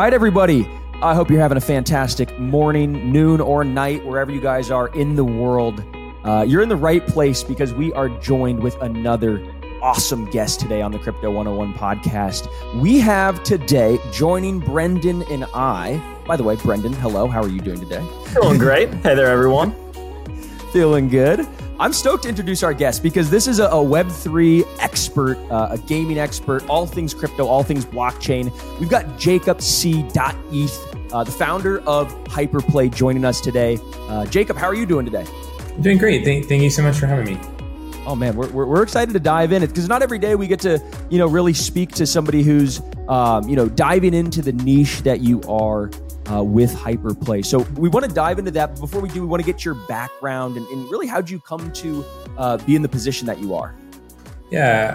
right, everybody. I hope you're having a fantastic morning, noon, or night, wherever you guys are in the world. You're in the right place because we are joined with another awesome guest today on the Crypto 101 podcast. We have today joining Brendan and I. By the way, Brendan, hello. How are you doing today? Feeling great. Hey there, everyone. Feeling good. I'm stoked to introduce our guest because this is a Web3 expert, a gaming expert, all things crypto, all things blockchain. We've got Jacob C.eth, the founder of Hyperplay, joining us today. Jacob, how are you doing today? I'm doing great. Thank you so much for having me. Oh man, we're excited to dive in because not every day we get to really speak to somebody who's diving into the niche that you are with Hyperplay. So we want to dive into that. But before we do, we want to get your background and really how'd you come to be in the position that you are? Yeah,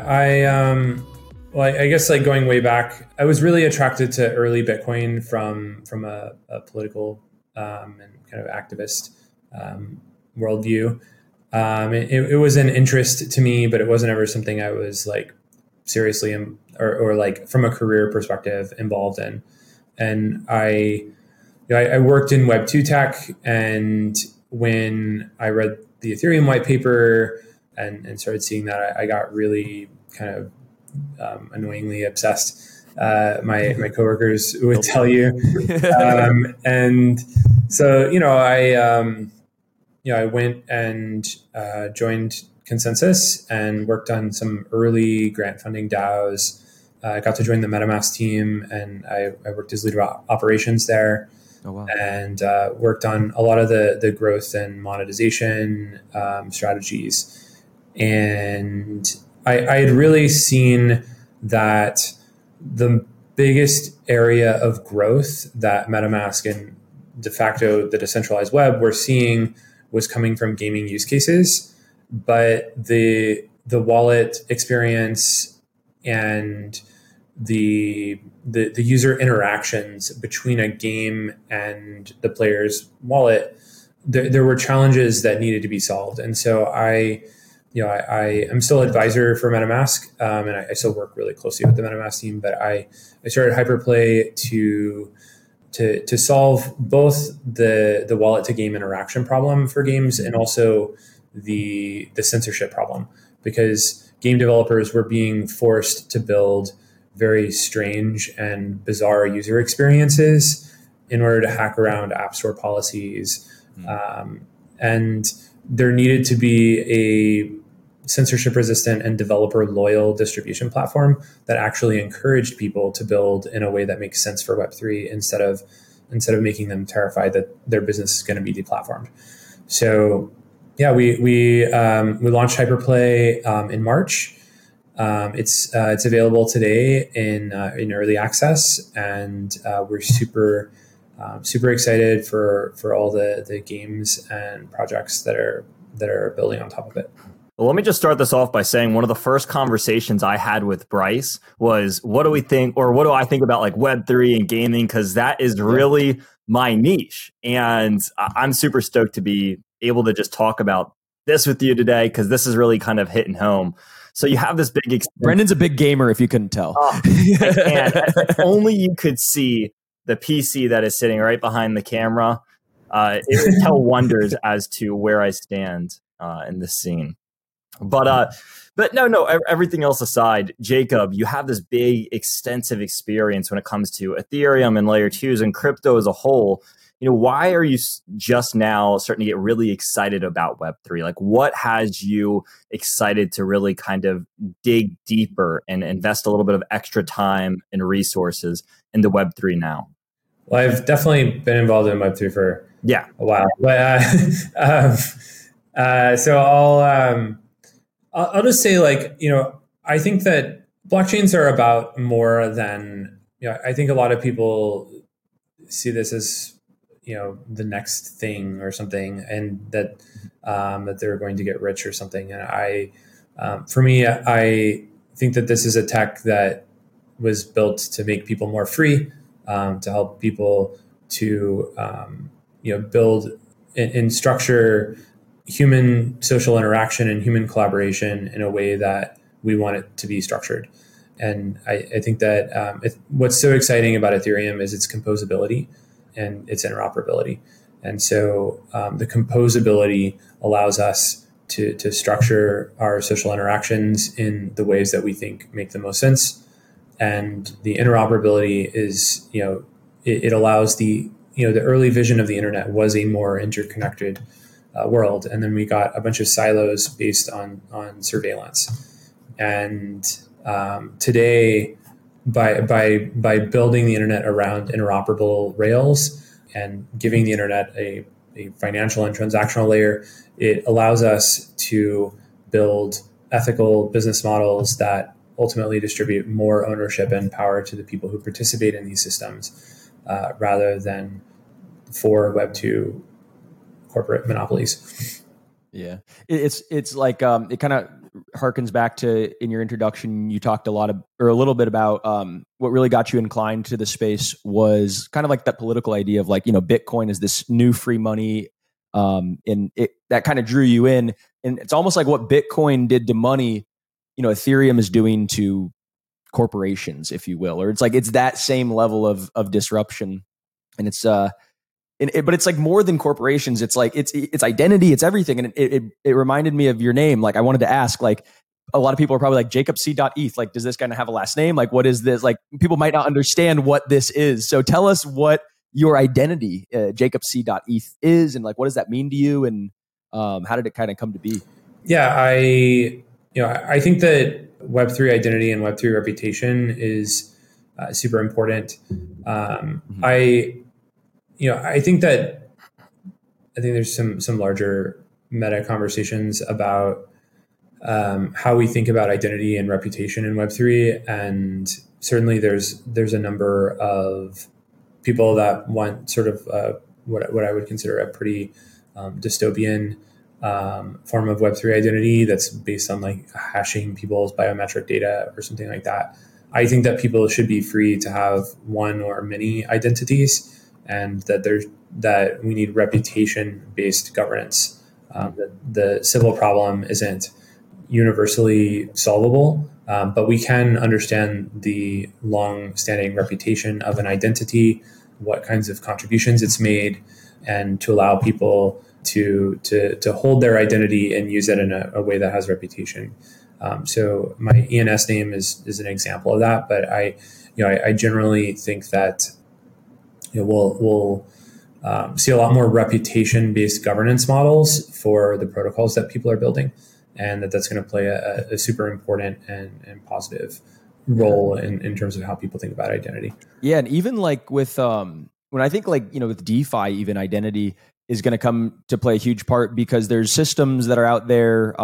I guess like going way back, I was really attracted to early Bitcoin from a political and kind of activist worldview. It was an interest to me, but it wasn't ever something I was like seriously or like from a career perspective involved in. And I worked in Web2 tech, and when I read the Ethereum white paper and started seeing that, I got really kind of annoyingly obsessed. My coworkers would tell you, and so I went and joined ConsenSys and worked on some early grant funding DAOs. I got to join the MetaMask team, and I worked as leader of operations there. Oh, wow. And worked on a lot of the growth and monetization strategies. And I had really seen that the biggest area of growth that MetaMask and de facto the decentralized web were seeing was coming from gaming use cases, but the wallet experience and the user interactions between a game and the player's wallet, there were challenges that needed to be solved. And so I am still advisor for MetaMask, and I still work really closely with the MetaMask team, but I started Hyperplay to solve both the wallet to game interaction problem for games and also the censorship problem, because game developers were being forced to build very strange and bizarre user experiences in order to hack around App Store policies. And there needed to be a censorship resistant and developer loyal distribution platform that actually encouraged people to build in a way that makes sense for Web3 instead of making them terrified that their business is going to be deplatformed. So yeah, we launched Hyperplay in March. It's available today in early access, and we're super excited for all the games and projects that are building on top of it. Well, let me just start this off by saying one of the first conversations I had with Bryce was, what do we think, or what do I think about like Web3 and gaming? Because that is really my niche. And I'm super stoked to be able to just talk about this with you today, because this is really kind of hitting home. So you have this big... Brendan's a big gamer, if you couldn't tell. Oh, I can. If only you could see the PC that is sitting right behind the camera. It would tell wonders as to where I stand in this scene. But no, everything else aside, Jacob, you have this big, extensive experience when it comes to Ethereum and layer 2s and crypto as a whole. Why are you just now starting to get really excited about Web3? Like, what has you excited to really kind of dig deeper and invest a little bit of extra time and resources into Web3 now? Well, I've definitely been involved in Web3 for a while. But so I'll just say, like, I think that blockchains are about more than, I think a lot of people see this as, the next thing or something, and that they're going to get rich or something. And for me, I think that this is a tech that was built to make people more free, to help people to, build and structure human social interaction and human collaboration in a way that we want it to be structured. And I think that what's so exciting about Ethereum is its composability and its interoperability. And so the composability allows us to structure our social interactions in the ways that we think make the most sense. And the interoperability is, it allows the early vision of the internet was a more interconnected world. And then we got a bunch of silos based on surveillance. And today, by building the internet around interoperable rails and giving the internet a financial and transactional layer, it allows us to build ethical business models that ultimately distribute more ownership and power to the people who participate in these systems, rather than for Web2 corporate monopolies. Yeah, it's like it kind of harkens back to, in your introduction, you talked a little bit about what really got you inclined to the space was kind of like that political idea of like, Bitcoin is this new free money, and that kind of drew you in. And it's almost like what Bitcoin did to money, Ethereum is doing to corporations, if you will, or it's that same level of disruption. And it's but it's like more than corporations. It's like it's identity, it's everything. And it reminded me of your name. Like I wanted to ask, like a lot of people are probably like JacobC.eth. Like, does this kind of have a last name? Like, what is this? Like people might not understand what this is. So tell us what your identity, JacobC.eth is, and like what does that mean to you, and how did it kind of come to be? Yeah, I think that Web3 identity and Web3 reputation is super important. I think there's some larger meta conversations about how we think about identity and reputation in Web3, and certainly there's a number of people that want sort of what I would consider a pretty dystopian form of Web3 identity that's based on like hashing people's biometric data or something like that. I think that people should be free to have one or many identities, and that we need reputation-based governance. The civil problem isn't universally solvable, but we can understand the long-standing reputation of an identity, what kinds of contributions it's made, and to allow people to hold their identity and use it in a way that has reputation. So my ENS name is an example of that, but I generally think that we'll see a lot more reputation-based governance models for the protocols that people are building, and that's going to play a super important and positive role in terms of how people think about identity. Yeah, and even like with when I think like with DeFi, even identity is going to come to play a huge part, because there's systems that are out there.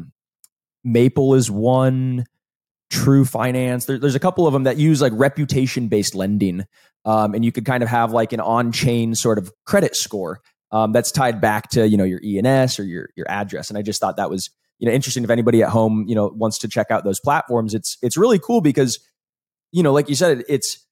Maple is one. True Finance. There's a couple of them that use like reputation-based lending, and you could kind of have like an on-chain sort of credit score that's tied back to your ENS or your address. And I just thought that was interesting. If anybody at home wants to check out those platforms, it's really cool because like you said, it's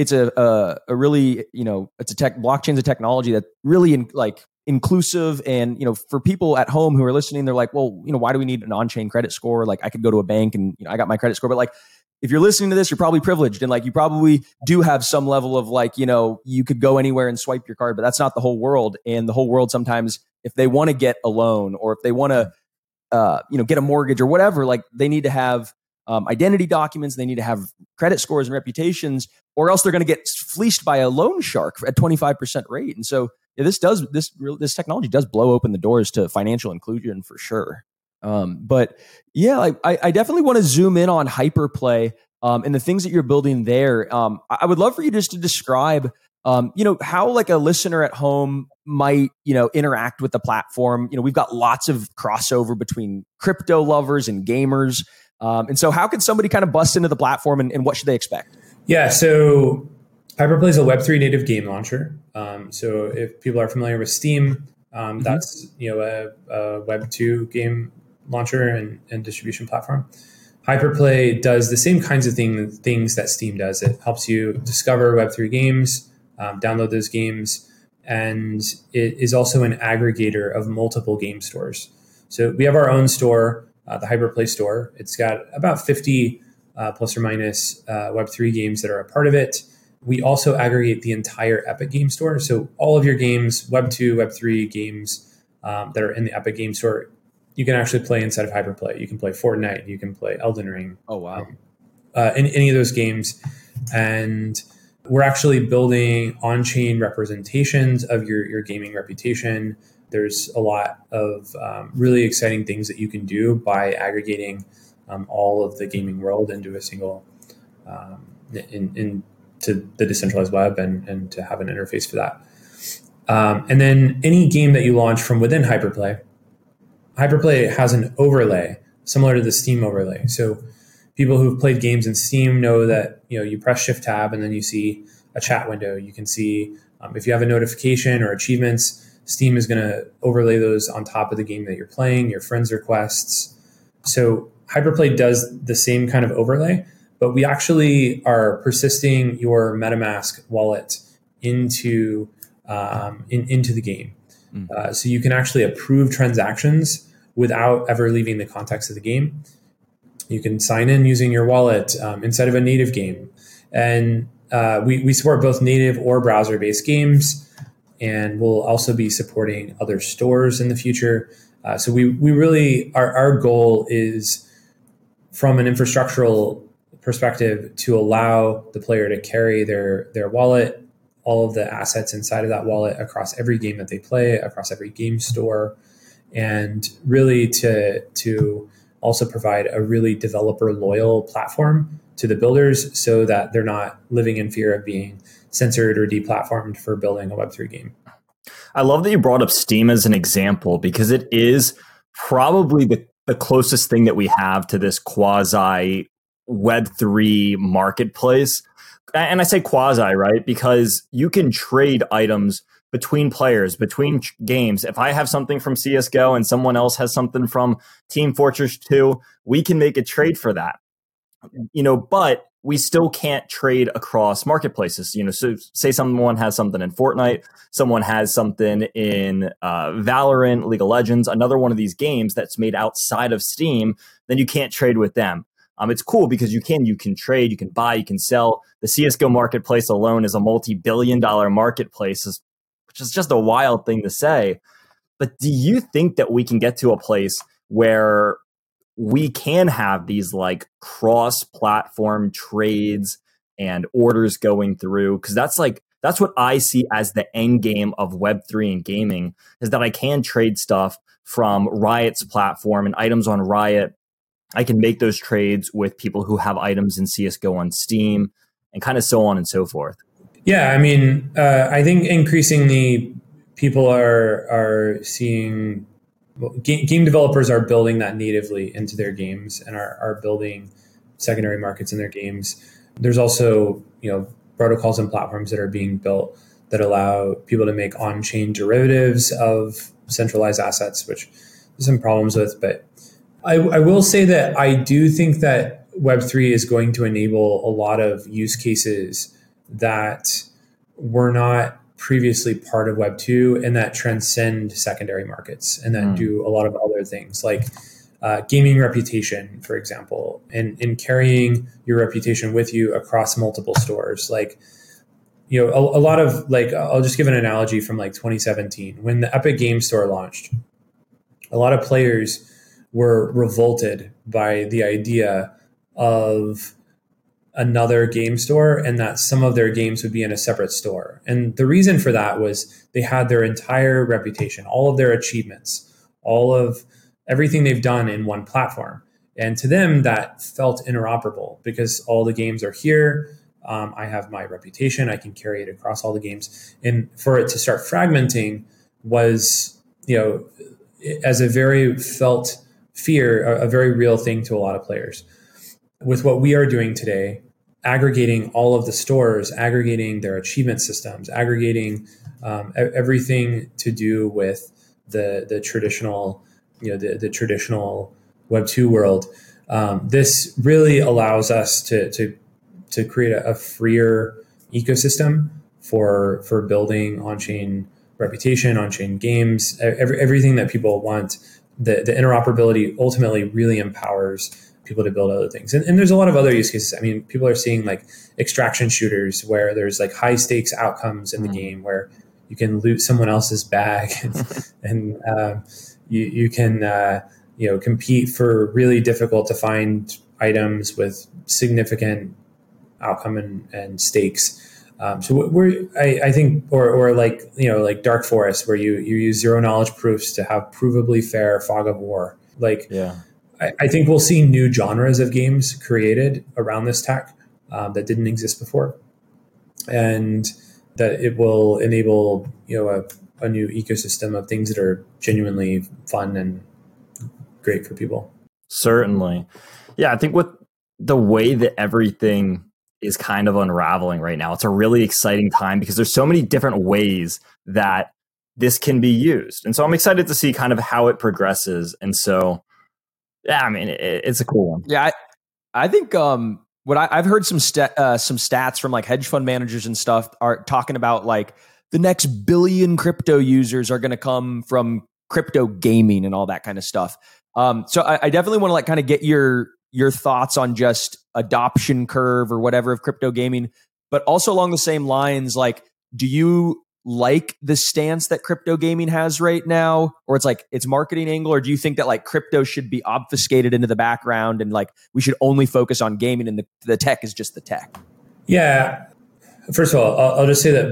a really it's a blockchain's a technology that really inclusive, and for people at home who are listening, they're like, well, why do we need an on-chain credit score? Like I could go to a bank and I got my credit score, but like if you're listening to this, you're probably privileged, and like you probably do have some level of like you could go anywhere and swipe your card, but that's not the whole world. And the whole world, sometimes if they want to get a loan or if they want to get a mortgage or whatever, like they need to have identity documents, they need to have credit scores and reputations, or else they're going to get fleeced by a loan shark at 25% rate. And so this technology does blow open the doors to financial inclusion for sure. But yeah, I definitely want to zoom in on Hyperplay and the things that you're building there. I would love for you just to describe, how like a listener at home might, interact with the platform. We've got lots of crossover between crypto lovers and gamers. And so how could somebody kind of bust into the platform, and what should they expect? Yeah, so Hyperplay is a Web3 native game launcher. So if people are familiar with Steam, that's a Web2 game launcher and distribution platform. Hyperplay does the same kinds of things that Steam does. It helps you discover Web3 games, download those games, and it is also an aggregator of multiple game stores. So we have our own store, the Hyperplay store. It's got about 50 plus or minus Web3 games that are a part of it. We also aggregate the entire Epic Game Store. So all of your games, Web2, Web3 games that are in the Epic Game Store, you can actually play inside of Hyperplay. You can play Fortnite. You can play Elden Ring. Oh, wow. In any of those games. And we're actually building on-chain representations of your gaming reputation. There's a lot of really exciting things that you can do by aggregating all of the gaming world into a single, into the decentralized web and to have an interface for that. And then any game that you launch from within Hyperplay has an overlay similar to the Steam overlay. So people who've played games in Steam know that you press Shift Tab and then you see a chat window. You can see if you have a notification or achievements, Steam is going to overlay those on top of the game that you're playing, your friends' requests. So Hyperplay does the same kind of overlay, but we actually are persisting your MetaMask wallet into the game. So you can actually approve transactions without ever leaving the context of the game. You can sign in using your wallet inside of a native game. And we support both native or browser-based games, and we'll also be supporting other stores in the future. So we really, our goal is, from an infrastructural perspective, to allow the player to carry their wallet, all of the assets inside of that wallet across every game that they play, across every game store, and really to also provide a really developer loyal platform to the builders so that they're not living in fear of being censored or deplatformed for building a Web3 game. I love that you brought up Steam as an example, because it is probably the closest thing that we have to this quasi Web3 marketplace. And I say quasi, right? Because you can trade items between players, between games. If I have something from CSGO and someone else has something from Team Fortress 2, we can make a trade for that. But we still can't trade across marketplaces. So say someone has something in Fortnite, someone has something in Valorant, League of Legends, another one of these games that's made outside of Steam, then you can't trade with them. It's cool because you can trade, you can buy, you can sell. The CSGO marketplace alone is a multi-billion-dollar marketplace, which is just a wild thing to say. But do you think that we can get to a place where we can have these like cross-platform trades and orders going through? Because that's what I see as the end game of Web3 and gaming, is that I can trade stuff from Riot's platform and items on Riot. I can make those trades with people who have items in CSGO on Steam, and kind of so on and so forth. Yeah, I mean, I think increasingly people are seeing, game developers are building that natively into their games and are building secondary markets in their games. There's also, protocols and platforms that are being built that allow people to make on-chain derivatives of centralized assets, which there's some problems with. But I will say that I do think that Web3 is going to enable a lot of use cases that were not previously part of Web2 and that transcend secondary markets and that do a lot of other things, like gaming reputation, for example, and carrying your reputation with you across multiple stores. Like, a lot of, like, I'll just give an analogy from like 2017 when the Epic Game Store launched. A lot of players were revolted by the idea of another game store and that some of their games would be in a separate store. And the reason for that was they had their entire reputation, all of their achievements, all of everything they've done in one platform. And to them, that felt interoperable because all the games are here. I have my reputation. I can carry it across all the games. And for it to start fragmenting was, as a very felt fear, a very real thing to a lot of players. With what we are doing today, aggregating all of the stores, aggregating their achievement systems, aggregating everything to do with the traditional, the traditional Web2 world, this really allows us to create a freer ecosystem for building on-chain reputation, on-chain games, everything that people want. The interoperability ultimately really empowers people to build other things. And there's a lot of other use cases. I mean, people are seeing like extraction shooters where there's like high stakes outcomes in the game where you can loot someone else's bag and you can compete for really difficult to find items with significant outcome and stakes. I think, or like Dark Forest, where you use zero knowledge proofs to have provably fair fog of war. I think we'll see new genres of games created around this tech that didn't exist before, and that it will enable a new ecosystem of things that are genuinely fun and great for people. Certainly. Yeah, I think with the way that everything is kind of unraveling right now, it's a really exciting time because there's so many different ways that this can be used. And so I'm excited to see kind of how it progresses. And so, yeah, I mean, it's a cool one. Yeah, I think I've heard some stats from like hedge fund managers and stuff are talking about like the next billion crypto users are going to come from crypto gaming and all that kind of stuff. So I definitely want to like kind of get your thoughts on just adoption curve or whatever of crypto gaming, but also along the same lines, like, do you like the stance that crypto gaming has right now, or it's like its marketing angle, or do you think that like crypto should be obfuscated into the background and like we should only focus on gaming and the tech is just the tech? Yeah. First of all, I'll just say that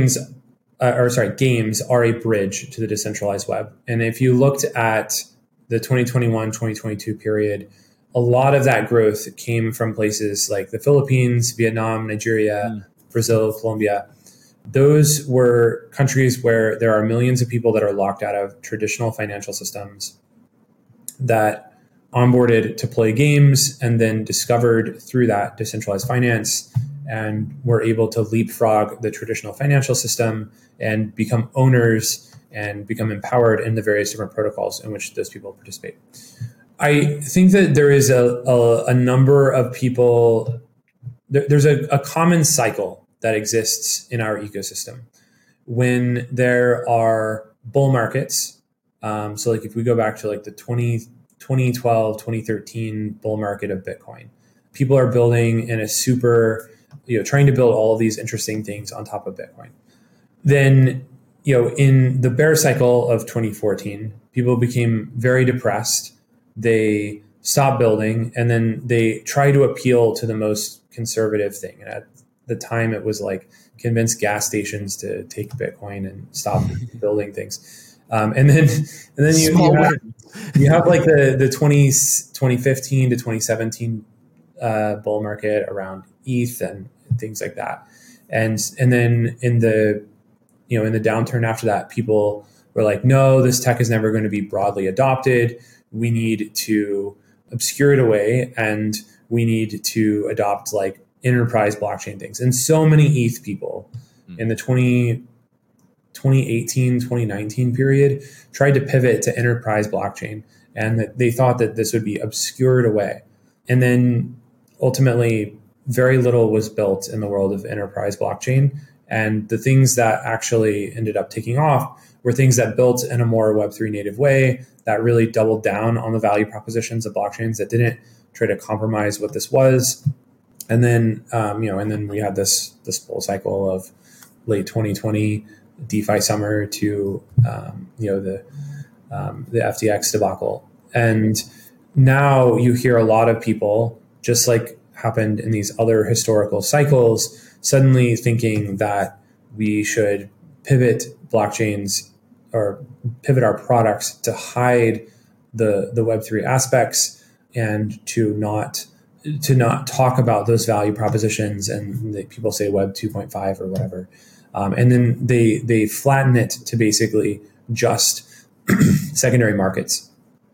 games are a bridge to the decentralized web. And if you looked at the 2021-2022 period, a lot of that growth came from places like the Philippines, Vietnam, Nigeria, Brazil, Colombia. Those were countries where there are millions of people that are locked out of traditional financial systems that onboarded to play games and then discovered through that decentralized finance and were able to leapfrog the traditional financial system and become owners and become empowered in the various different protocols in which those people participate. I think that there is a number of people, there's a common cycle that exists in our ecosystem. When there are bull markets, so like if we go back to like the 2012, 2013 bull market of Bitcoin, people are building in a trying to build all of these interesting things on top of Bitcoin. Then, in the bear cycle of 2014, people became very depressed. They stopped building, and then they try to appeal to the most conservative thing. And at the time, it was like convince gas stations to take Bitcoin and stop building things. And then you have like the 2015 to 2017 bull market around ETH and things like that. And then in the downturn after that, people were like, no, this tech is never going to be broadly adopted. We need to obscure it away, and we need to adopt like enterprise blockchain things. And so many ETH people in the 2018, 2019 period tried to pivot to enterprise blockchain, and that they thought that this would be obscured away. And then ultimately, very little was built in the world of enterprise blockchain. And the things that actually ended up taking off were things that built in a more Web3 native way that really doubled down on the value propositions of blockchains, that didn't try to compromise what this was. And then, and then we had this bull cycle of late 2020 DeFi summer to, the FTX debacle. And now you hear a lot of people, just like happened in these other historical cycles, suddenly thinking that we should pivot blockchains or pivot our products to hide the Web3 aspects and to not talk about those value propositions. And people say Web 2.5 or whatever. And then they flatten it to basically just secondary markets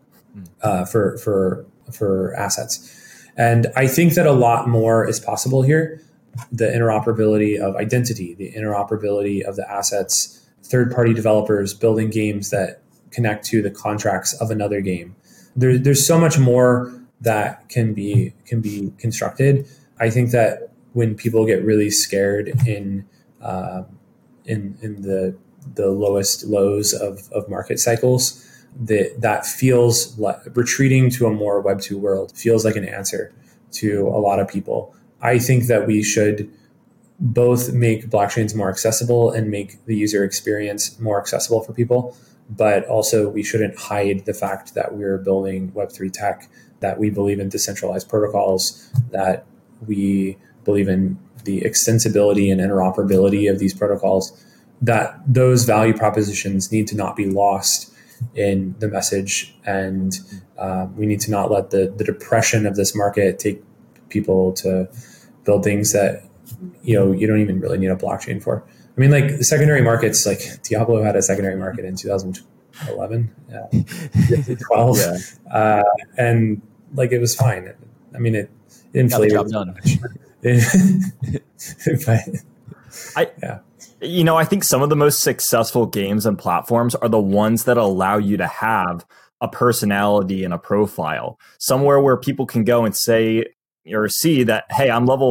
for assets. And I think that a lot more is possible here. The interoperability of identity, the interoperability of the assets, third-party developers building games that connect to the contracts of another game. There's so much more that can be constructed. I think that when people get really scared in the lowest lows of market cycles, that feels like retreating to a more Web 2 world feels like an answer to a lot of people. I think that we should both make blockchains more accessible and make the user experience more accessible for people. But also we shouldn't hide the fact that we're building Web3 tech, that we believe in decentralized protocols, that we believe in the extensibility and interoperability of these protocols, that those value propositions need to not be lost in the message. And we need to not let the depression of this market take people to build things that you don't even really need a blockchain for. I mean, like the secondary markets, like Diablo had a secondary market in 2011, 12, and like it was fine. I mean, it inflated. Got the job done. I think some of the most successful games and platforms are the ones that allow you to have a personality and a profile, somewhere where people can go and say or see that, hey, I'm level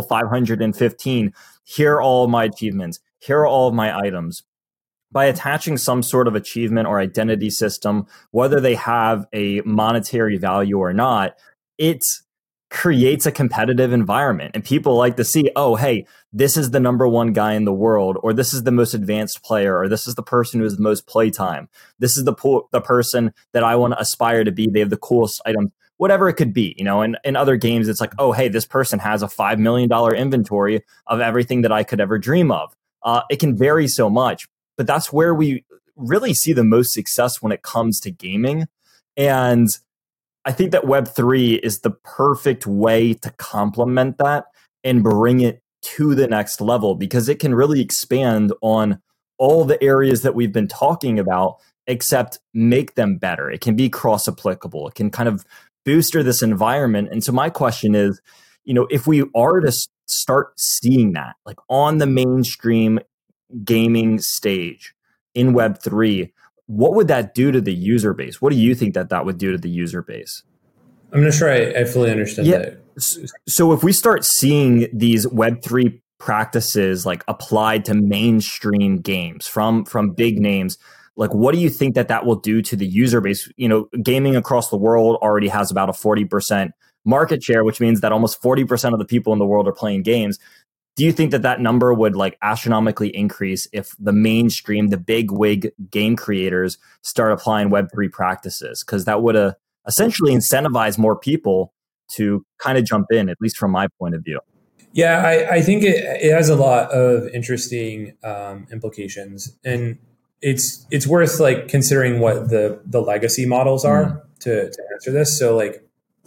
515. Here are all of my achievements. Here are all of my items. By attaching some sort of achievement or identity system, whether they have a monetary value or not, it creates a competitive environment. And people like to see, oh, hey, this is the number one guy in the world, or this is the most advanced player, or this is the person who has the most playtime. This is the person that I want to aspire to be. They have the coolest items, whatever it could be. And in other games, it's like, oh, hey, this person has a $5 million inventory of everything that I could ever dream of. It can vary so much, but that's where we really see the most success when it comes to gaming. And I think that Web3 is the perfect way to complement that and bring it to the next level, because it can really expand on all the areas that we've been talking about, except make them better. It can be cross-applicable. It can kind of booster this environment. And so my question is, if we are to start seeing that like on the mainstream gaming stage in Web3, what would that do to the user base? What do you think that would do to the user base? I'm not sure I fully understand that. So if we start seeing these Web3 practices like applied to mainstream games from big names, like what do you think that will do to the user base? Gaming across the world already has about a 40% market share, which means that almost 40% of the people in the world are playing games. Do you think that number would like astronomically increase if the mainstream, the big wig game creators start applying Web3 practices? Because that would essentially incentivize more people to kind of jump in, at least from my point of view. Yeah, I think it has a lot of interesting implications, and it's worth like considering what the legacy models are to answer this. So like,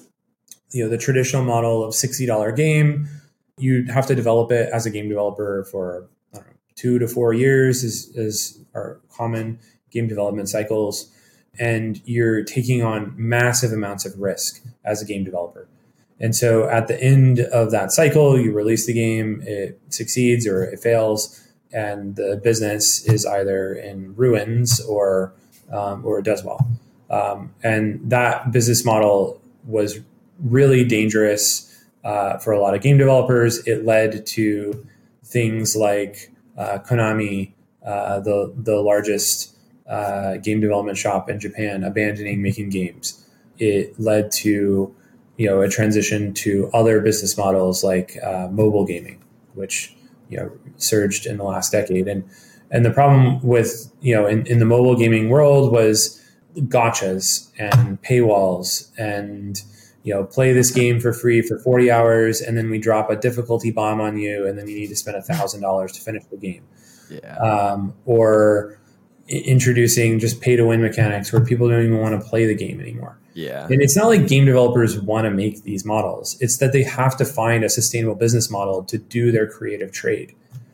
the traditional model of $60 game, you'd have to develop it as a game developer for 2 to 4 years is our common game development cycles. And you're taking on massive amounts of risk as a game developer. And so at the end of that cycle, you release the game, it succeeds or it fails, and the business is either in ruins or it does well. And that business model was really dangerous for a lot of game developers. It led to things like Konami, the largest game development shop in Japan, abandoning making games. It led to a transition to other business models like mobile gaming, which surged in the last decade. And the problem with in the mobile gaming world was gotchas and paywalls and play this game for free for 40 hours, and then we drop a difficulty bomb on you, and then you need to spend $1,000 to finish the game. Or introducing just pay-to-win mechanics where people don't even want to play the game anymore. And it's not like game developers want to make these models. It's that they have to find a sustainable business model to do their creative trade.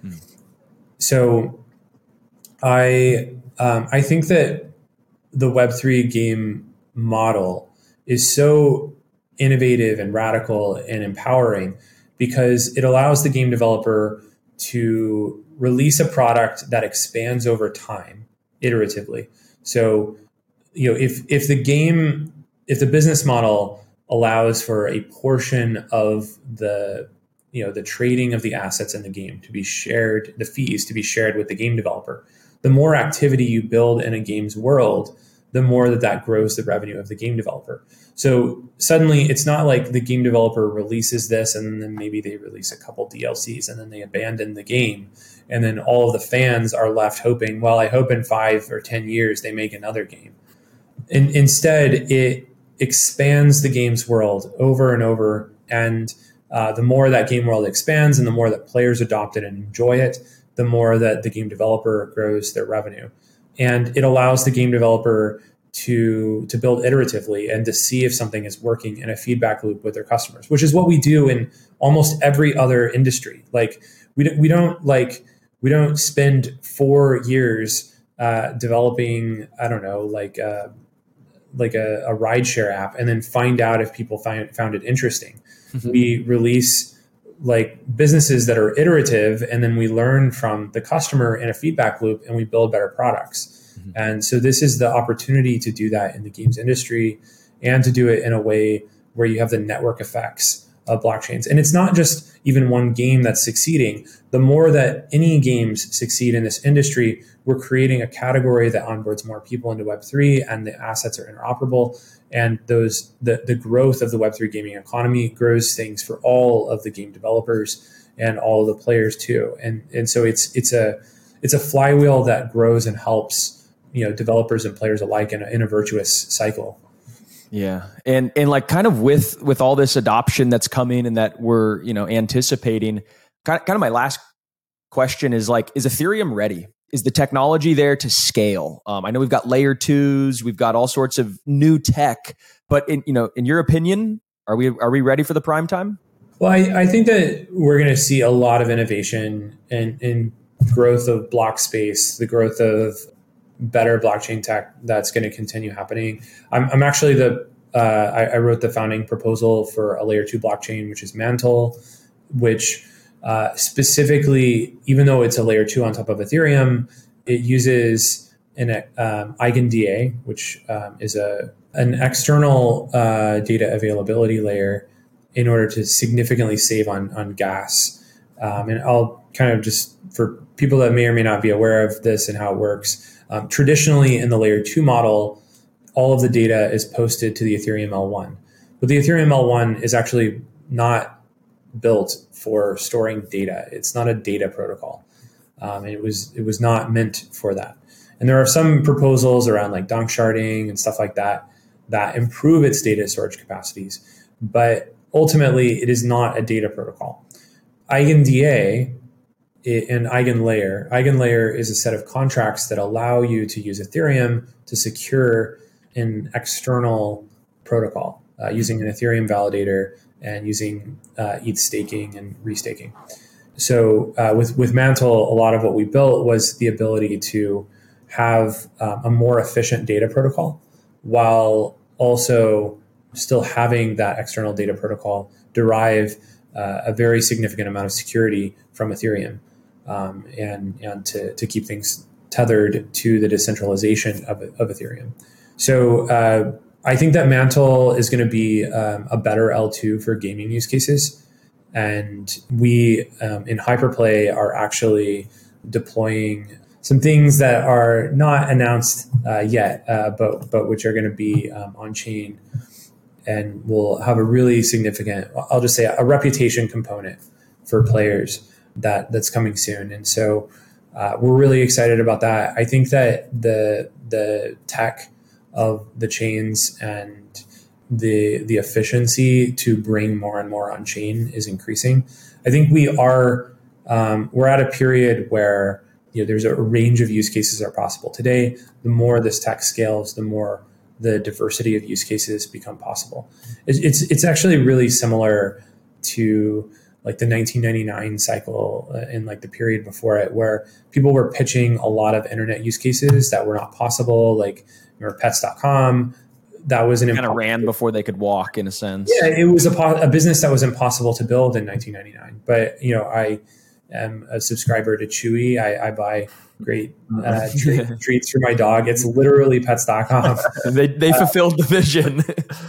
So I think that the Web3 game model is so innovative and radical and empowering because it allows the game developer to release a product that expands over time iteratively. So, if the business model allows for a portion of the trading of the assets in the game to be shared, the fees to be shared with the game developer, the more activity you build in a game's world, the more that grows the revenue of the game developer. So suddenly it's not like the game developer releases this and then maybe they release a couple DLCs and then they abandon the game. And then all of the fans are left hoping, well, I hope in 5 or 10 years they make another game. And instead, it expands the game's world over and over. And the more that game world expands and the more that players adopt it and enjoy it, the more that the game developer grows their revenue. And it allows the game developer to build iteratively and to see if something is working in a feedback loop with their customers, which is what we do in almost every other industry. Like we don't spend 4 years developing, I don't know, like a rideshare app and then find out if people found it interesting. Mm-hmm. We release like businesses that are iterative, and then we learn from the customer in a feedback loop and we build better products. Mm-hmm. And so this is the opportunity to do that in the games industry and to do it in a way where you have the network effects of blockchains. And it's not just even one game that's succeeding. The more that any games succeed in this industry, we're creating a category that onboards more people into Web3, and the assets are interoperable. And the growth of the Web3 gaming economy grows things for all of the game developers and all of the players too. And so it's a flywheel that grows and helps, developers and players alike in a virtuous cycle. Yeah. And like kind of with all this adoption that's coming and that we're, anticipating, kind of my last question is like, is Ethereum ready? Is the technology there to scale? I know we've got layer 2s, we've got all sorts of new tech, but in your opinion, are we ready for the prime time? Well, I think that we're going to see a lot of innovation and growth of block space, the growth of better blockchain tech that's going to continue happening. I'm actually I wrote the founding proposal for a layer 2 blockchain, which is Mantle, which specifically, even though it's a layer 2 on top of Ethereum, it uses an EigenDA, which is an external data availability layer in order to significantly save on gas. And I'll kind of just, for people that may or may not be aware of this and how it works, traditionally in the layer 2 model, all of the data is posted to the Ethereum L1. But the Ethereum L1 is actually not built for storing data. It's not a data protocol. It was not meant for that. And there are some proposals around like danksharding and stuff like that improve its data storage capacities. But ultimately, it is not a data protocol. EigenDA and EigenLayer. EigenLayer is a set of contracts that allow you to use Ethereum to secure an external protocol using an Ethereum validator and using ETH staking and restaking. So with Mantle, a lot of what we built was the ability to have a more efficient data protocol while also still having that external data protocol derive a very significant amount of security from Ethereum and to keep things tethered to the decentralization of Ethereum. So I think that Mantle is going to be a better L2 for gaming use cases. And we in Hyperplay are actually deploying some things that are not announced yet, but which are going to be on chain and will have a really significant, I'll just say, a reputation component for players that's coming soon. And so we're really excited about that. I think that the tech of the chains and the efficiency to bring more and more on chain is increasing. I think we're at a period where there's a range of use cases that are possible today. The more this tech scales, the more the diversity of use cases become possible. It's actually really similar to like the 1999 cycle and like the period before it, where people were pitching a lot of internet use cases that were not possible, like pets.com. That was an kind of ran before they could walk, in a sense. Yeah, it was a business that was impossible to build in 1999. But I am a subscriber to Chewy. I buy great treats for my dog. It's literally pets.com. They fulfilled the vision.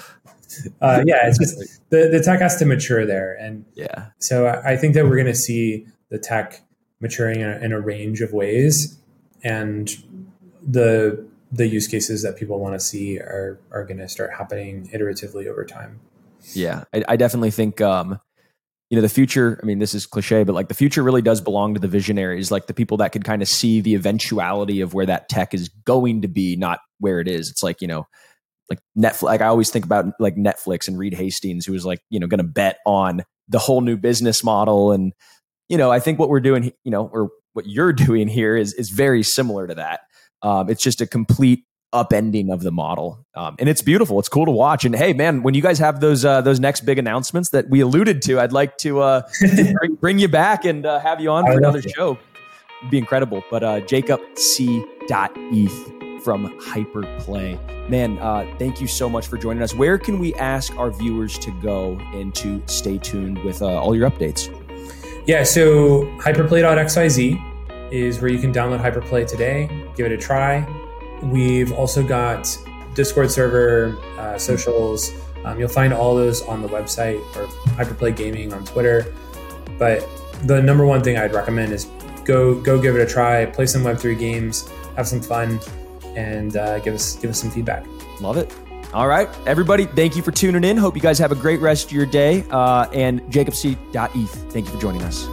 It's just the tech has to mature there, and yeah. So I think that we're going to see the tech maturing in a range of ways, and the the use cases that people want to see are going to start happening iteratively over time. Yeah, I definitely think, the future, I mean, this is cliche, but like the future really does belong to the visionaries, like the people that could kind of see the eventuality of where that tech is going to be, not where it is. It's like, like Netflix, like I always think about like Netflix and Reed Hastings, who was like, going to bet on the whole new business model. And, I think what we're doing, or what you're doing here is very similar to that. It's just a complete upending of the model. And it's beautiful. It's cool to watch. And hey, man, when you guys have those next big announcements that we alluded to, I'd like to bring you back and have you on for another show. It'd be incredible. But Jacob C. ETH from Hyperplay. Man, thank you so much for joining us. Where can we ask our viewers to go and to stay tuned with all your updates? Yeah, so hyperplay.xyz is where you can download Hyperplay today. Give it a try. We've also got Discord server, socials. You'll find all those on the website, or Hyperplay Gaming on Twitter. But the number one thing I'd recommend is go give it a try, play some Web3 games, have some fun, and give us some feedback. Love it. All right, everybody, thank you for tuning in. Hope you guys have a great rest of your day. And Jacob C. ETH, thank you for joining us.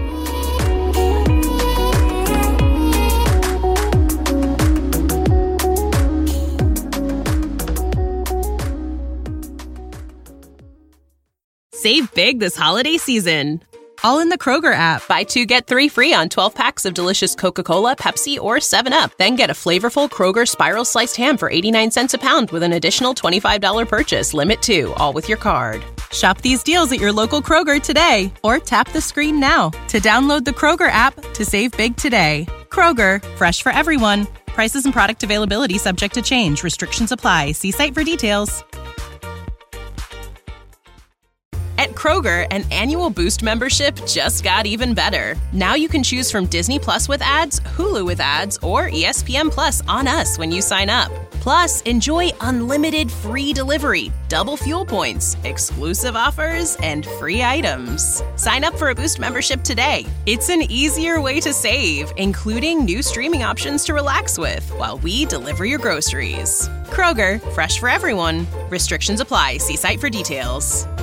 Save big this holiday season, all in the Kroger app. Buy 2, get 3 free on 12 packs of delicious Coca-Cola, Pepsi, or 7-Up. Then get a flavorful Kroger Spiral Sliced Ham for 89 cents a pound with an additional $25 purchase. Limit 2, all with your card. Shop these deals at your local Kroger today, or tap the screen now to download the Kroger app to save big today. Kroger, fresh for everyone. Prices and product availability subject to change. Restrictions apply. See site for details. At Kroger, an annual Boost membership just got even better. Now you can choose from Disney Plus with ads, Hulu with ads, or ESPN Plus on us when you sign up. Plus, enjoy unlimited free delivery, double fuel points, exclusive offers, and free items. Sign up for a Boost membership today. It's an easier way to save, including new streaming options to relax with while we deliver your groceries. Kroger, fresh for everyone. Restrictions apply. See site for details.